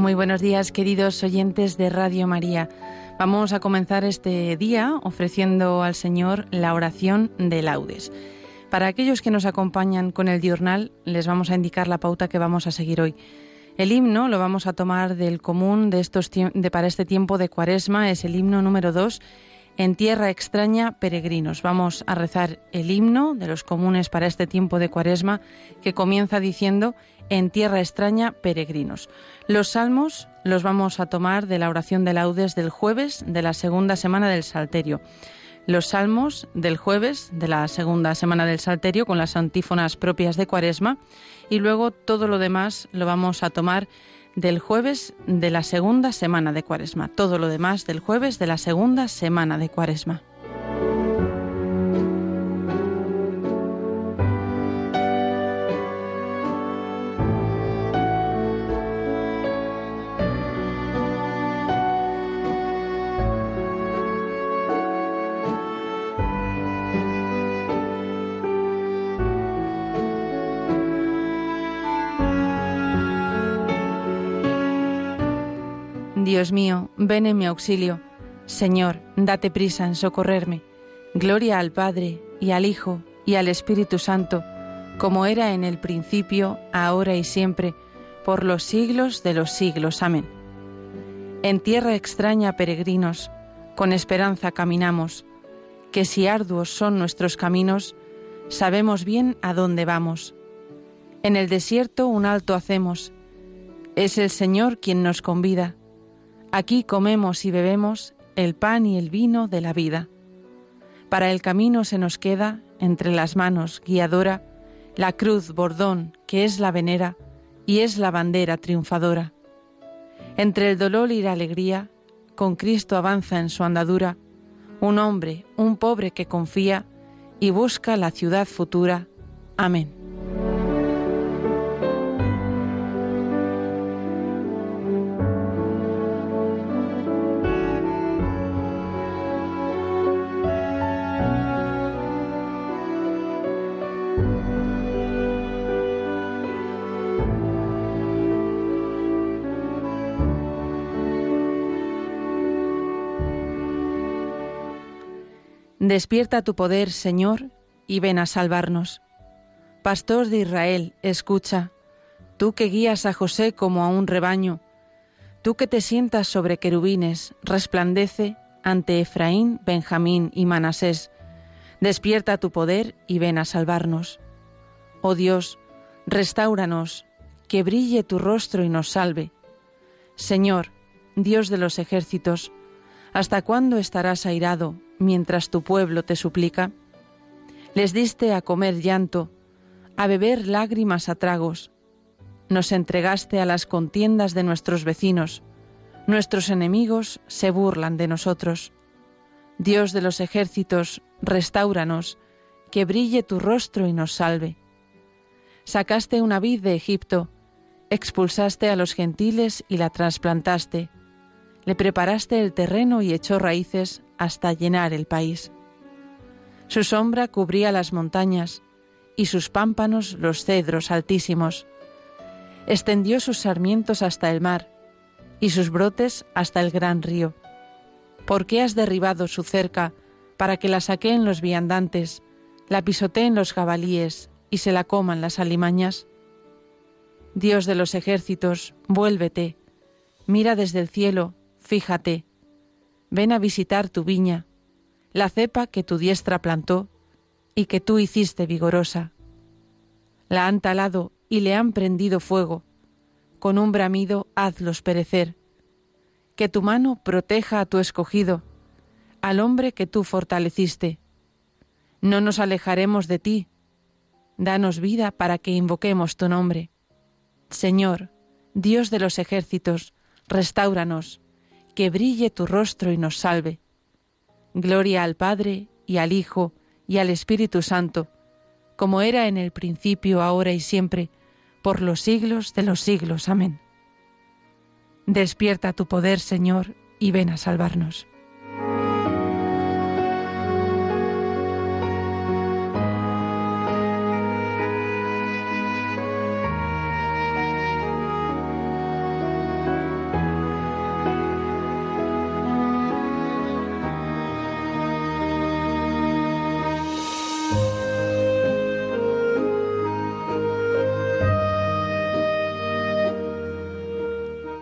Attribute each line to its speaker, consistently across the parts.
Speaker 1: Muy buenos días, queridos oyentes de Radio María. Vamos a comenzar este día ofreciendo al Señor la oración de laudes. Para aquellos que nos acompañan con el diurnal, les vamos a indicar la pauta que vamos a seguir hoy. El himno lo vamos a tomar del común para este tiempo de Cuaresma, es el himno número 2, En tierra extraña, peregrinos. Vamos a rezar el himno de los comunes para este tiempo de Cuaresma, que comienza diciendo: En tierra extraña, peregrinos. Los salmos los vamos a tomar de la oración de laudes del jueves de la segunda semana del Salterio. Los salmos del jueves de la segunda semana del Salterio con las antífonas propias de Cuaresma, y luego todo lo demás lo vamos a tomar del jueves de la segunda semana de Cuaresma. Todo lo demás del jueves de la segunda semana de Cuaresma. Dios mío, ven en mi auxilio. Señor, date prisa en socorrerme. Gloria al Padre, y al Hijo, y al Espíritu Santo, como era en el principio, ahora y siempre, por los siglos de los siglos. Amén. En tierra extraña, peregrinos, con esperanza caminamos, que si arduos son nuestros caminos, sabemos bien a dónde vamos. En el desierto un alto hacemos, es el Señor quien nos convida. Aquí comemos y bebemos el pan y el vino de la vida. Para el camino se nos queda, entre las manos guiadora, la cruz bordón que es la venera y es la bandera triunfadora. Entre el dolor y la alegría, con Cristo avanza en su andadura, un hombre, un pobre que confía y busca la ciudad futura. Amén. Despierta tu poder, Señor, y ven a salvarnos. Pastor de Israel, escucha, tú que guías a José como a un rebaño, tú que te sientas sobre querubines, resplandece ante Efraín, Benjamín y Manasés. Despierta tu poder y ven a salvarnos. Oh Dios, restáuranos, que brille tu rostro y nos salve. Señor, Dios de los ejércitos, ¿hasta cuándo estarás airado mientras tu pueblo te suplica? Les diste a comer llanto, a beber lágrimas a tragos. Nos entregaste a las contiendas de nuestros vecinos. Nuestros enemigos se burlan de nosotros. Dios de los ejércitos, restáuranos, que brille tu rostro y nos salve. Sacaste una vid de Egipto, expulsaste a los gentiles y la trasplantaste. Le preparaste el terreno y echó raíces hasta llenar el país. Su sombra cubría las montañas y sus pámpanos los cedros altísimos. Extendió sus sarmientos hasta el mar y sus brotes hasta el gran río. ¿Por qué has derribado su cerca para que la saqueen los viandantes, la pisoteen los jabalíes y se la coman las alimañas? Dios de los ejércitos, vuélvete, mira desde el cielo, fíjate, ven a visitar tu viña, la cepa que tu diestra plantó y que tú hiciste vigorosa. La han talado y le han prendido fuego, con un bramido hazlos perecer. Que tu mano proteja a tu escogido, al hombre que tú fortaleciste. No nos alejaremos de ti, danos vida para que invoquemos tu nombre. Señor, Dios de los ejércitos, restáuranos, que brille tu rostro y nos salve. Gloria al Padre, y al Hijo, y al Espíritu Santo, como era en el principio, ahora y siempre, por los siglos de los siglos. Amén. Despierta tu poder, Señor, y ven a salvarnos.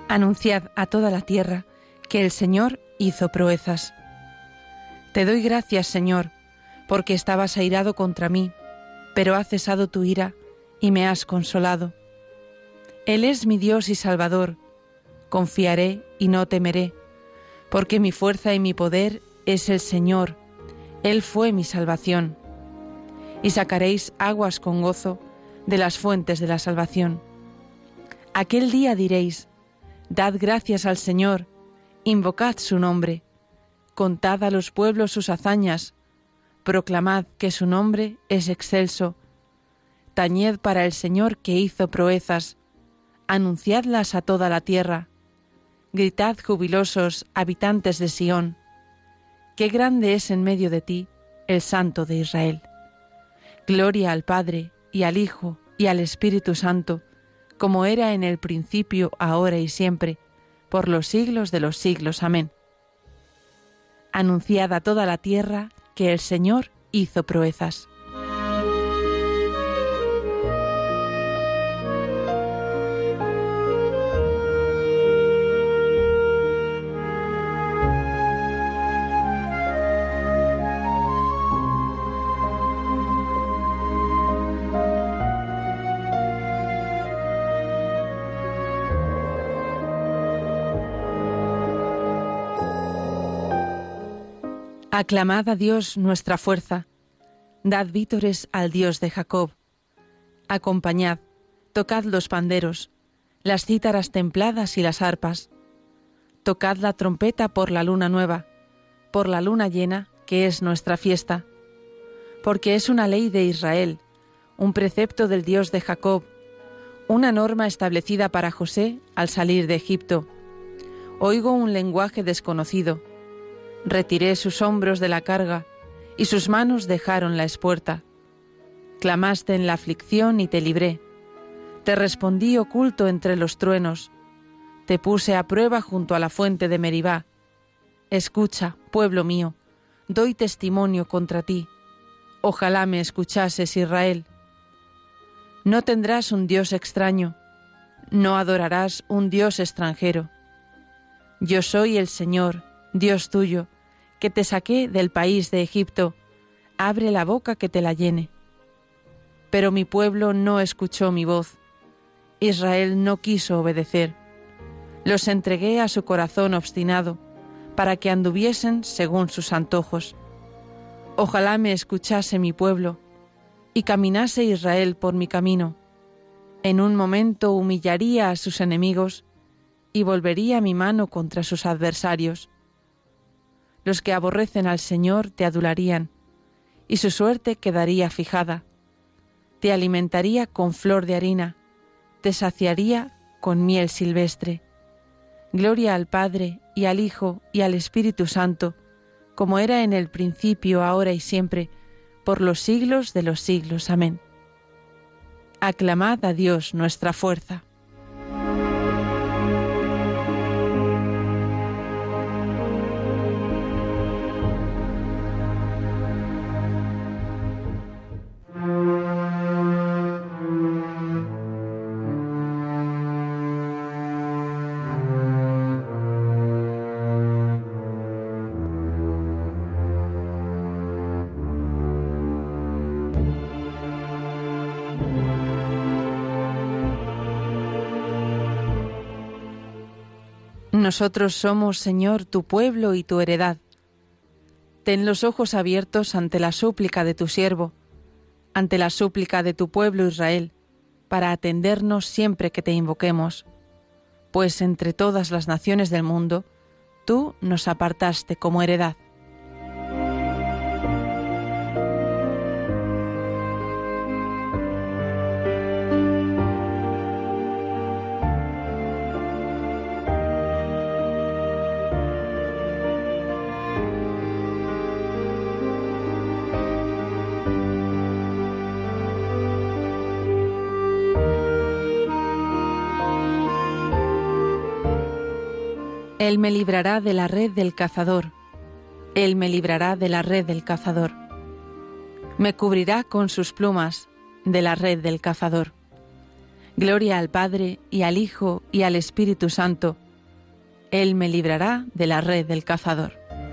Speaker 1: Anunciad a toda la tierra que el Señor hizo proezas. Te doy gracias, Señor, porque estabas airado contra mí, pero ha cesado tu ira y me has consolado. Él es mi Dios y Salvador. Confiaré y no temeré, porque mi fuerza y mi poder es el Señor. Él fue mi salvación. Y sacaréis aguas con gozo de las fuentes de la salvación. Aquel día diréis: dad gracias al Señor, invocad su nombre, contad a los pueblos sus hazañas, proclamad que su nombre es excelso. Tañed para el Señor que hizo proezas, anunciadlas a toda la tierra. Gritad jubilosos, habitantes de Sión, qué grande es en medio de ti el Santo de Israel. Gloria al Padre, y al Hijo, y al Espíritu Santo, como era en el principio, ahora y siempre, por los siglos de los siglos. Amén. Anunciad a toda la tierra que el Señor hizo proezas. Aclamad a Dios nuestra fuerza, dad vítores al Dios de Jacob. Acompañad, tocad los panderos, las cítaras templadas y las arpas. Tocad la trompeta por la luna nueva, por la luna llena, que es nuestra fiesta. Porque es una ley de Israel, un precepto del Dios de Jacob, una norma establecida para José al salir de Egipto. Oigo un lenguaje desconocido. Retiré sus hombros de la carga, y sus manos dejaron la espuerta. Clamaste en la aflicción y te libré. Te respondí oculto entre los truenos. Te puse a prueba junto a la fuente de Meribá. Escucha, pueblo mío, doy testimonio contra ti. Ojalá me escuchases, Israel. No tendrás un Dios extraño, no adorarás un Dios extranjero. Yo soy el Señor, Dios tuyo, que te saqué del país de Egipto. Abre la boca que te la llene. Pero mi pueblo no escuchó mi voz. Israel no quiso obedecer. Los entregué a su corazón obstinado, para que anduviesen según sus antojos. Ojalá me escuchase mi pueblo, y caminase Israel por mi camino. En un momento humillaría a sus enemigos, y volvería mi mano contra sus adversarios. Los que aborrecen al Señor te adularían, y su suerte quedaría fijada. Te alimentaría con flor de harina, te saciaría con miel silvestre. Gloria al Padre, y al Hijo, y al Espíritu Santo, como era en el principio, ahora y siempre, por los siglos de los siglos. Amén. Aclamad a Dios nuestra fuerza. Nosotros somos, Señor, tu pueblo y tu heredad. Ten los ojos abiertos ante la súplica de tu siervo, ante la súplica de tu pueblo Israel, para atendernos siempre que te invoquemos. Pues entre todas las naciones del mundo, tú nos apartaste como heredad. Él me librará de la red del cazador. Él me librará de la red del cazador. Me cubrirá con sus plumas de la red del cazador. Gloria al Padre, y al Hijo, y al Espíritu Santo. Él me librará de la red del cazador.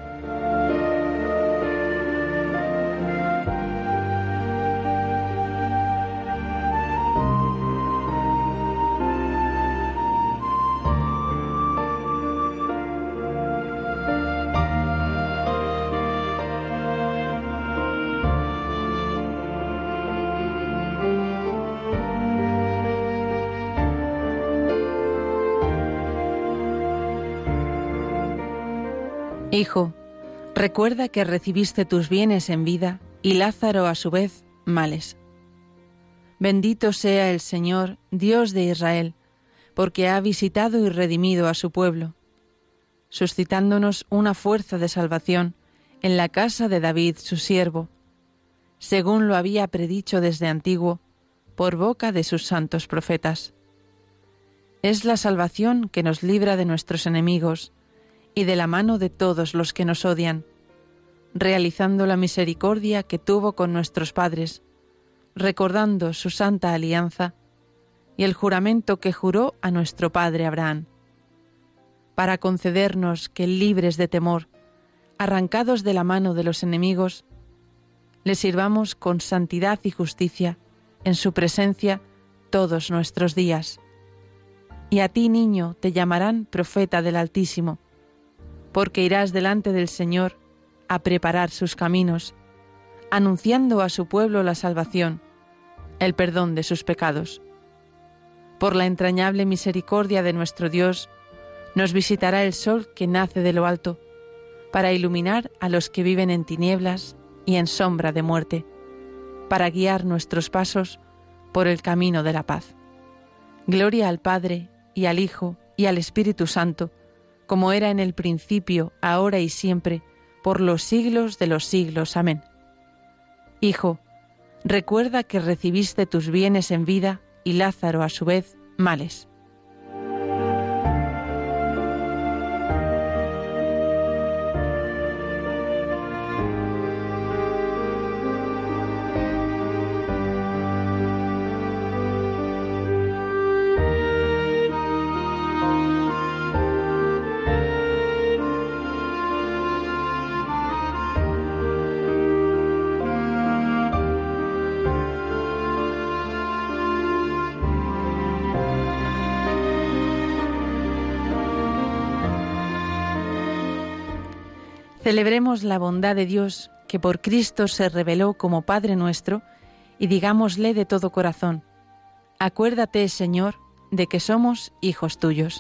Speaker 1: Hijo, recuerda que recibiste tus bienes en vida y Lázaro a su vez males. Bendito sea el Señor, Dios de Israel, porque ha visitado y redimido a su pueblo, suscitándonos una fuerza de salvación en la casa de David su siervo, según lo había predicho desde antiguo por boca de sus santos profetas. Es la salvación que nos libra de nuestros enemigos y de la mano de todos los que nos odian, realizando la misericordia que tuvo con nuestros padres, recordando su santa alianza y el juramento que juró a nuestro padre Abraham, para concedernos que, libres de temor, arrancados de la mano de los enemigos, le sirvamos con santidad y justicia en su presencia todos nuestros días. Y a ti, niño, te llamarán profeta del Altísimo, porque irás delante del Señor a preparar sus caminos, anunciando a su pueblo la salvación, el perdón de sus pecados. Por la entrañable misericordia de nuestro Dios, nos visitará el sol que nace de lo alto, para iluminar a los que viven en tinieblas y en sombra de muerte, para guiar nuestros pasos por el camino de la paz. Gloria al Padre, y al Hijo, y al Espíritu Santo, como era en el principio, ahora y siempre, por los siglos de los siglos. Amén. Hijo, recuerda que recibiste tus bienes en vida y Lázaro a su vez males. Celebremos la bondad de Dios, que por Cristo se reveló como Padre nuestro, y digámosle de todo corazón: acuérdate, Señor, de que somos hijos tuyos.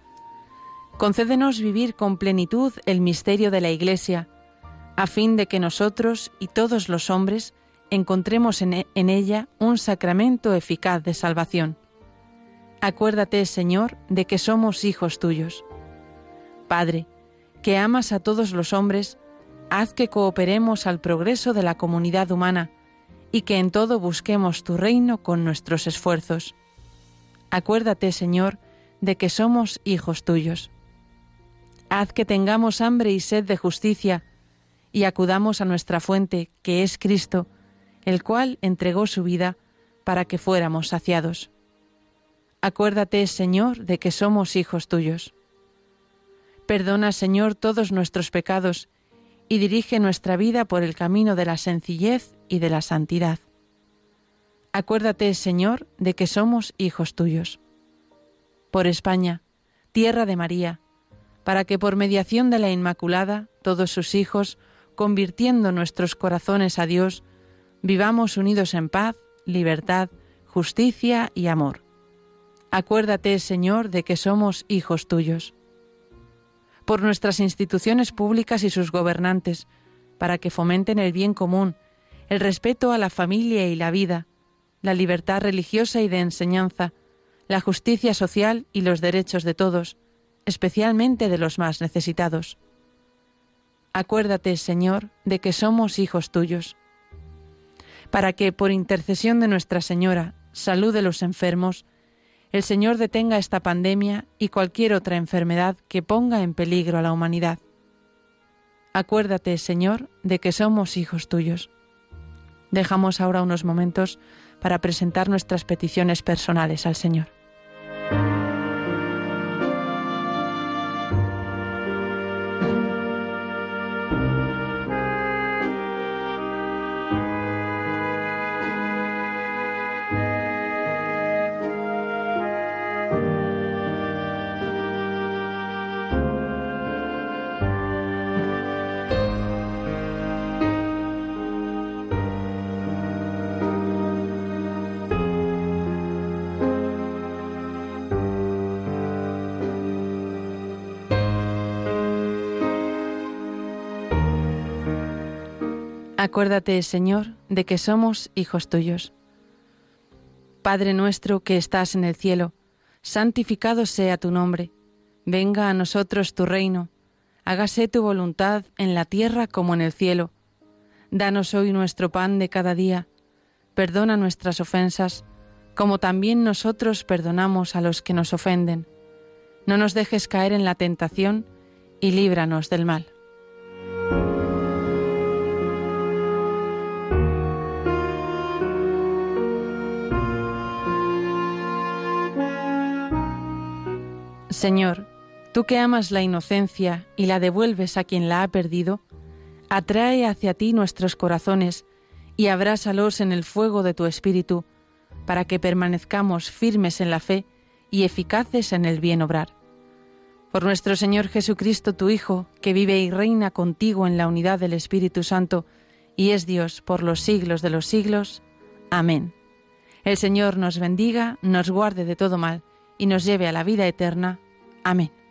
Speaker 1: Concédenos vivir con plenitud el misterio de la Iglesia, a fin de que nosotros y todos los hombres encontremos en ella un sacramento eficaz de salvación. Acuérdate, Señor, de que somos hijos tuyos. Padre, que amas a todos los hombres, haz que cooperemos al progreso de la comunidad humana y que en todo busquemos tu reino con nuestros esfuerzos. Acuérdate, Señor, de que somos hijos tuyos. Haz que tengamos hambre y sed de justicia y acudamos a nuestra fuente, que es Cristo, el cual entregó su vida para que fuéramos saciados. Acuérdate, Señor, de que somos hijos tuyos. Perdona, Señor, todos nuestros pecados y dirige nuestra vida por el camino de la sencillez y de la santidad. Acuérdate, Señor, de que somos hijos tuyos. Por España, tierra de María, para que por mediación de la Inmaculada, todos sus hijos, convirtiendo nuestros corazones a Dios, vivamos unidos en paz, libertad, justicia y amor. Acuérdate, Señor, de que somos hijos tuyos. Por nuestras instituciones públicas y sus gobernantes, para que fomenten el bien común, el respeto a la familia y la vida, la libertad religiosa y de enseñanza, la justicia social y los derechos de todos, especialmente de los más necesitados. Acuérdate, Señor, de que somos hijos tuyos. Para que, por intercesión de Nuestra Señora, salud de los enfermos, el Señor detenga esta pandemia y cualquier otra enfermedad que ponga en peligro a la humanidad. Acuérdate, Señor, de que somos hijos tuyos. Dejamos ahora unos momentos para presentar nuestras peticiones personales al Señor. Acuérdate, Señor, de que somos hijos tuyos. Padre nuestro que estás en el cielo, santificado sea tu nombre. Venga a nosotros tu reino. Hágase tu voluntad en la tierra como en el cielo. Danos hoy nuestro pan de cada día. Perdona nuestras ofensas, como también nosotros perdonamos a los que nos ofenden. No nos dejes caer en la tentación y líbranos del mal. Señor, tú que amas la inocencia y la devuelves a quien la ha perdido, atrae hacia ti nuestros corazones y abrázalos en el fuego de tu espíritu, para que permanezcamos firmes en la fe y eficaces en el bien obrar. Por nuestro Señor Jesucristo, tu Hijo, que vive y reina contigo en la unidad del Espíritu Santo, y es Dios por los siglos de los siglos. Amén. El Señor nos bendiga, nos guarde de todo mal, y nos lleve a la vida eterna. Amén.